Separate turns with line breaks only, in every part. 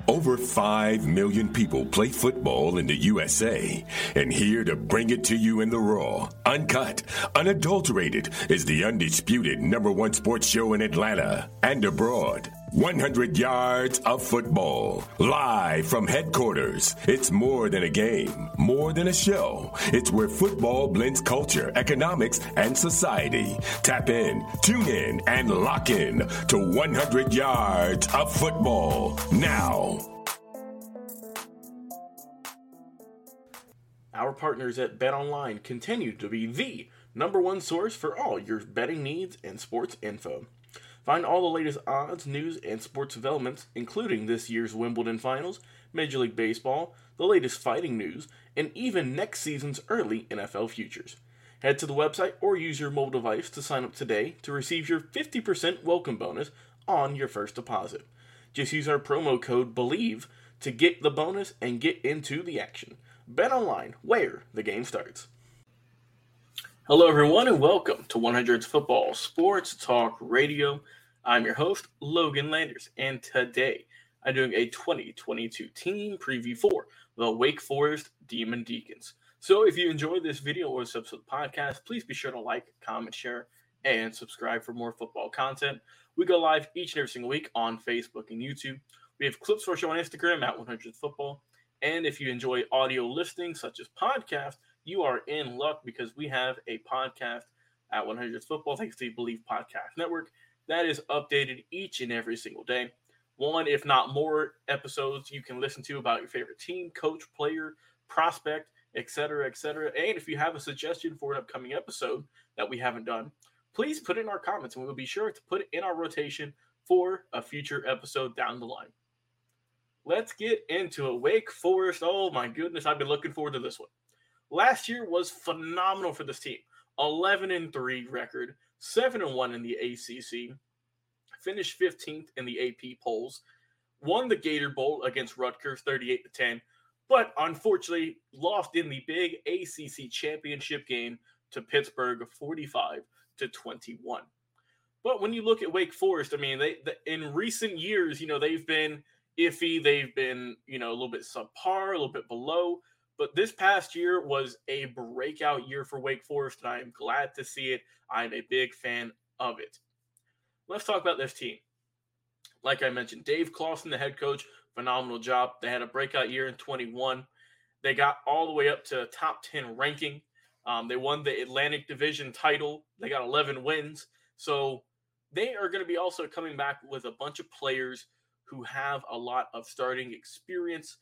Over 5 million people play football in the USA, and here to bring it to you in the raw, uncut, unadulterated is the undisputed #1 sports show in Atlanta and abroad. 100 yards of football, live from headquarters. It's more than a game, more than a show. It's where football blends culture, economics, and society. Tap in, tune in, and lock in to 100 yards of football now.
Our partners at BetOnline continue to be the #1 source for all your betting needs and sports info. Find all the latest odds, news, and sports developments, including this year's Wimbledon Finals, Major League Baseball, the latest fighting news, and even next season's early NFL futures. Head to the website or use your mobile device to sign up today to receive your 50% welcome bonus on your first deposit. Just use our promo code BELIEVE to get the bonus and get into the action. BetOnline, where the game starts. Hello, everyone, and welcome to 100's Football Sports Talk Radio. I'm your host, Logan Landers, and today I'm doing a 2022 team preview for the Wake Forest Demon Deacons. So if you enjoyed this video or this episode of the podcast, please be sure to like, comment, share, and subscribe for more football content. We go live each and every single week on Facebook and YouTube. We have clips for our show on Instagram at 100 Football. And if you enjoy audio listening, such as podcasts, you are in luck because we have a podcast at 100 Football, thanks to the Believe Podcast Network, that is updated each and every single day. One, if not more, episodes you can listen to about your favorite team, coach, player, prospect, etc., etc. And if you have a suggestion for an upcoming episode that we haven't done, please put it in our comments, and we'll be sure to put it in our rotation for a future episode down the line. Let's get into it. Wake Forest, oh my goodness, I've been looking forward to this one. Last year was phenomenal for this team. 11-3 record, 7-1 in the ACC, finished 15th in the AP polls, won the Gator Bowl against Rutgers 38-10, but unfortunately lost in the big ACC championship game to Pittsburgh 45-21. But when you look at Wake Forest, I mean, they in recent years, they've been iffy, they've been, a little bit subpar, a little bit below. But this past year was a breakout year for Wake Forest, and I am glad to see it. I'm a big fan of it. Let's talk about this team. Like I mentioned, Dave Clawson, the head coach, phenomenal job. They had a breakout year in 21. They got all the way up to top 10 ranking. They won the Atlantic Division title. They got 11 wins. So they are going to be also coming back with a bunch of players who have a lot of starting experience.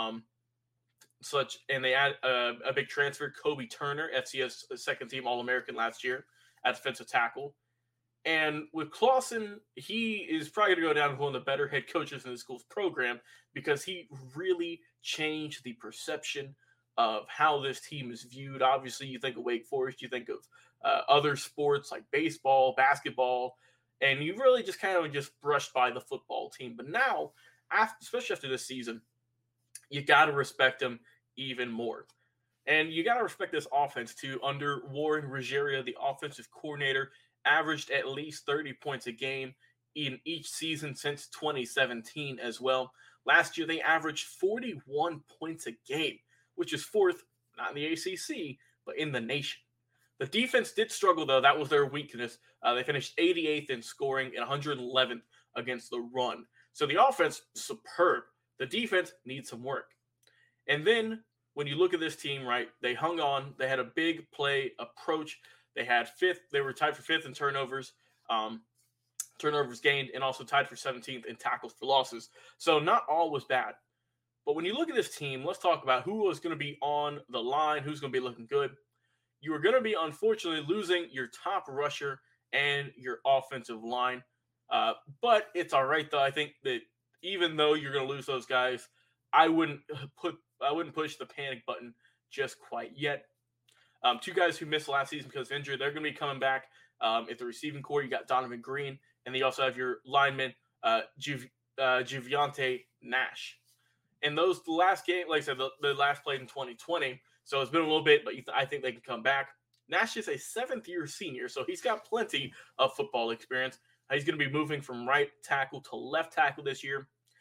And they add a big transfer, Kobe Turner, FCS second-team All-American last year at defensive tackle. And with Clawson, he is probably going to go down as one of the better head coaches in the school's program because he really changed the perception of how this team is viewed. Obviously, you think of Wake Forest, you think of other sports like baseball, basketball, and you really just kind of just brushed by the football team. But now, especially after this season, you got to respect them even more. And you got to respect this offense, too. Under Warren Ruggiero, the offensive coordinator, averaged at least 30 points a game in each season since 2017 as well. Last year, they averaged 41 points a game, which is fourth, not in the ACC, but in the nation. The defense did struggle, though. That was their weakness. They finished 88th in scoring and 111th against the run. So the offense, superb. The defense needs some work. And then when you look at this team, right, they hung on. They had a big play approach. They had fifth. They were tied for fifth in turnovers, turnovers gained, and also tied for 17th in tackles for losses. So not all was bad. But when you look at this team, let's talk about who was going to be on the line, who's going to be looking good. You are going to be, unfortunately, losing your top rusher and your offensive line. But it's all right, though. I think that even though you're going to lose those guys, I wouldn't push the panic button just quite yet. Two guys who missed last season because of injury, they're going to be coming back. At the receiving core, you got Donovan Green, and you also have your lineman, Javonte Nash. And the last game, like I said, the last played in 2020, so it's been a little bit, but I think they can come back. Nash is a seventh-year senior, so he's got plenty of football experience. He's going to be moving from right tackle to left tackle this year.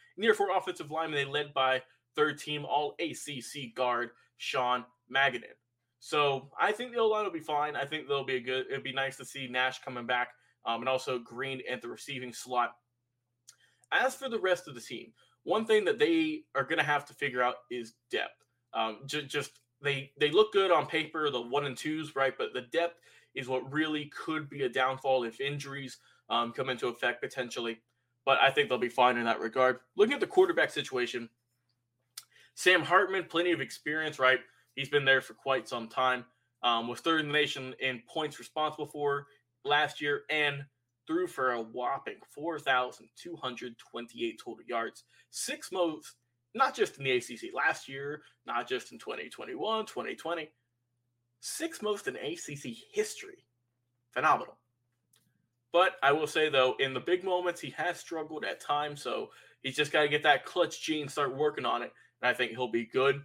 Near 4 offensive linemen, they led by third-team All-ACC guard Sean Magadan. So I think the O-line will be fine. I think they'll be it'd be nice to see Nash coming back, and also Green at the receiving slot. As for the rest of the team, one thing that they are going to have to figure out is depth. They look good on paper, the 1 and 2s, right? But the depth is what really could be a downfall if injuries come into effect potentially. But I think they'll be fine in that regard. Looking at the quarterback situation, Sam Hartman, plenty of experience, right? He's been there for quite some time. Was third in the nation in points responsible for last year and threw for a whopping 4,228 total yards. 6th most, not just in the ACC last year, not just in 2021, 2020. 6th most in ACC history. Phenomenal. But I will say, though, in the big moments, he has struggled at times, so he's just got to get that clutch gene, start working on it, and I think he'll be good.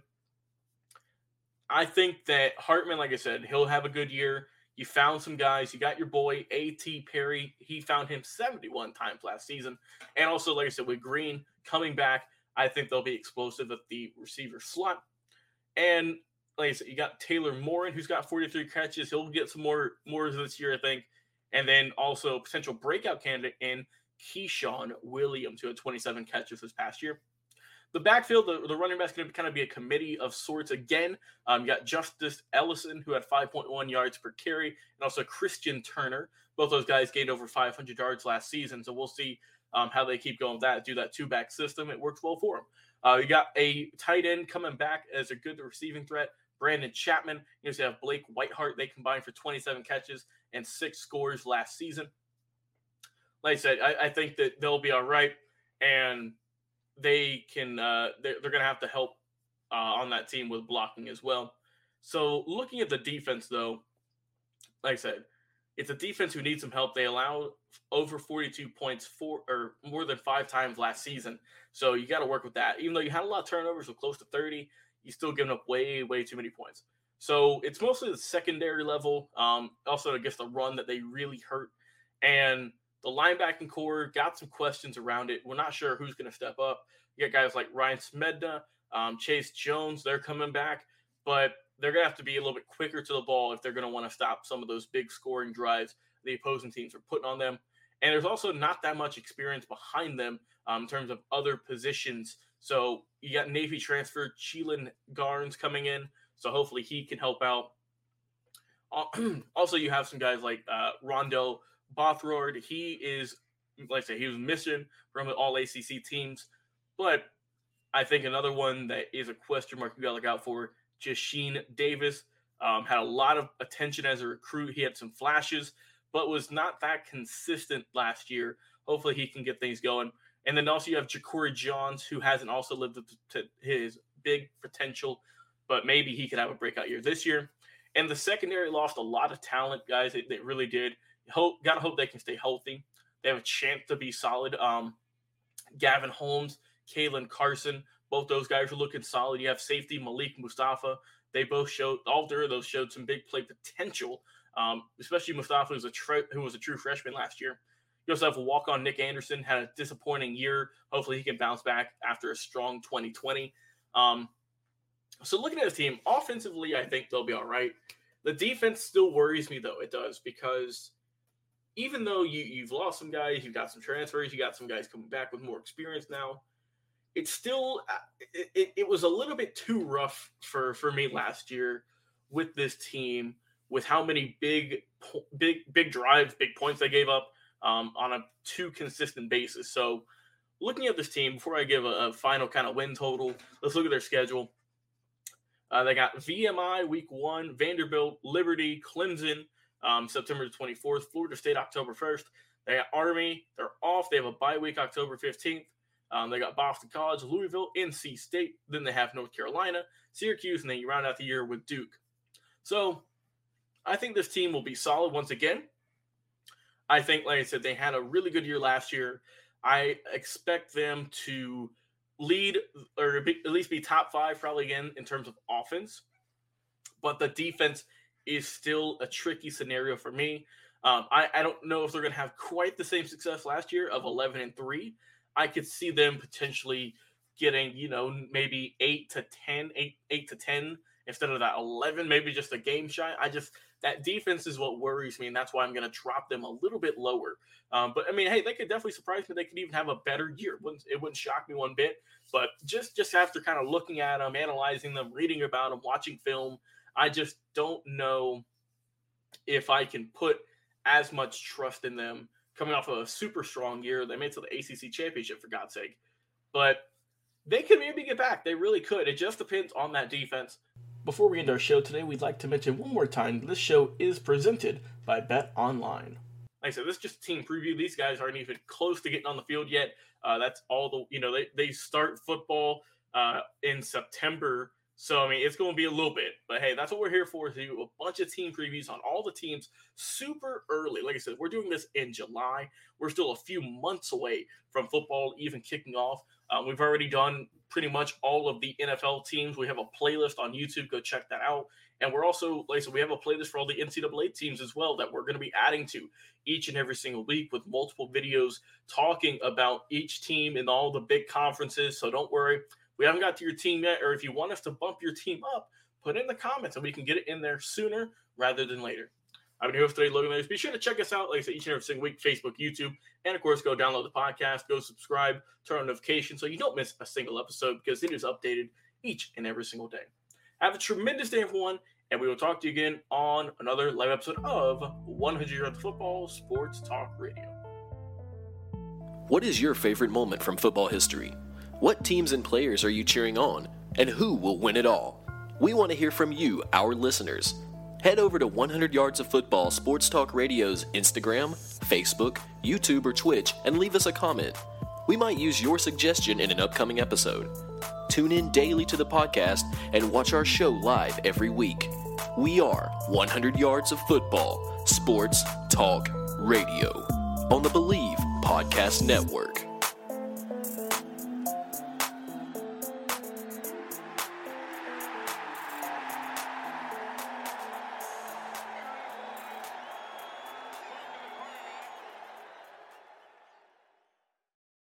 I think that Hartman, like I said, he'll have a good year. You found some guys. You got your boy, A.T. Perry. He found him 71 times last season. And also, like I said, with Green coming back, I think they'll be explosive at the receiver slot. And like I said, you got Taylor Morin, who's got 43 catches. He'll get some more this year, I think. And then also potential breakout candidate in Keyshawn Williams, who had 27 catches this past year. The backfield, the running back's going to kind of be a committee of sorts again. You got Justice Ellison, who had 5.1 yards per carry, and also Christian Turner. Both those guys gained over 500 yards last season, so we'll see how they keep going with that, do that two-back system. It works well for them. You got a tight end coming back as a good receiving threat, Brandon Chapman. You also have Blake Whiteheart. They combined for 27 catches and 6 scores last season. Like I said, I think that they'll be all right, and they can. They're going to have to help on that team with blocking as well. So looking at the defense, though, like I said, it's a defense who needs some help. They allowed over 42 points more than 5 times last season. So you got to work with that. Even though you had a lot of turnovers with close to 30, you still giving up way too many points. So it's mostly the secondary level. Also, I guess the run that they really hurt. And the linebacking core got some questions around it. We're not sure who's going to step up. You got guys like Ryan Smedna, Chase Jones. They're coming back. But they're going to have to be a little bit quicker to the ball if they're going to want to stop some of those big scoring drives the opposing teams are putting on them. And there's also not that much experience behind them in terms of other positions. So you got Navy transfer Cheelan Garnes coming in. So hopefully he can help out. Also, you have some guys like Rondo Bothroyd. He is, like I say, he was missing from the All-ACC teams. But I think another one that is a question mark you got to look out for, Jasheen Davis, had a lot of attention as a recruit. He had some flashes, but was not that consistent last year. Hopefully he can get things going. And then also you have Ja'Cory Johns, who hasn't also lived up to his big potential, but maybe he could have a breakout year this year. And the secondary lost a lot of talent, guys. They really did. Gotta hope they can stay healthy. They have a chance to be solid. Gavin Holmes, Kalen Carson, both those guys are looking solid. You have safety Malik Mustafa. They both all three of those showed some big play potential, especially Mustafa, who was a true freshman last year. You also have a walk-on Nick Anderson, had a disappointing year. Hopefully he can bounce back after a strong 2020. So looking at the team, offensively, I think they'll be all right. The defense still worries me, though. It does, because even though you've lost some guys, you've got some transfers, you got some guys coming back with more experience now, it's still it was a little bit too rough for me last year with this team, with how many big drives, big points they gave up on a too consistent basis. So looking at this team, before I give a final kind of win total, let's look at their schedule. They got VMI week 1, Vanderbilt, Liberty, Clemson, September 24th, Florida State, October 1st. They got Army. They're off. They have a bye week, October 15th. They got Boston College, Louisville, NC State. Then they have North Carolina, Syracuse, and then you round out the year with Duke. So I think this team will be solid once again. I think, like I said, they had a really good year last year. I expect them to lead or at least be top 5 probably again in terms of offense. But the defense is still a tricky scenario for me. I don't know if they're going to have quite the same success last year of 11-3. I could see them potentially getting, maybe 8 to 10 instead of that 11, maybe just a game shy. That defense is what worries me, and that's why I'm going to drop them a little bit lower. But, I mean, hey, they could definitely surprise me. They could even have a better year. It wouldn't shock me one bit. But just after kind of looking at them, analyzing them, reading about them, watching film, I just don't know if I can put as much trust in them coming off of a super strong year. They made it to the ACC championship, for God's sake. But they could maybe get back. They really could. It just depends on that defense. Before we end our show today, we'd like to mention one more time, this show is presented by BetOnline. Like I said, this is just a team preview. These guys aren't even close to getting on the field yet. That's all they start football in September. So, I mean, it's going to be a little bit. But, hey, that's what we're here for, to do a bunch of team previews on all the teams super early. Like I said, we're doing this in July. We're still a few months away from football even kicking off. We've already done pretty much all of the NFL teams. We have a playlist on YouTube. Go check that out. And we're also, like I said, we have a playlist for all the NCAA teams as well that we're going to be adding to each and every single week with multiple videos talking about each team in all the big conferences. So don't worry. We haven't got to your team yet, or if you want us to bump your team up, put it in the comments and we can get it in there sooner rather than later. I'm your host today, Logan Layers. Be sure to check us out, like I said, each and every single week, Facebook, YouTube, and of course, go download the podcast, go subscribe, turn on notifications so you don't miss a single episode because it is updated each and every single day. Have a tremendous day, everyone, and we will talk to you again on another live episode of 100 Yards Football Sports Talk Radio.
What is your favorite moment from football history? What teams and players are you cheering on? And who will win it all? We want to hear from you, our listeners. Head over to 100 Yards of Football Sports Talk Radio's Instagram, Facebook, YouTube, or Twitch and leave us a comment. We might use your suggestion in an upcoming episode. Tune in daily to the podcast and watch our show live every week. We are 100 Yards of Football Sports Talk Radio on the Believe Podcast Network.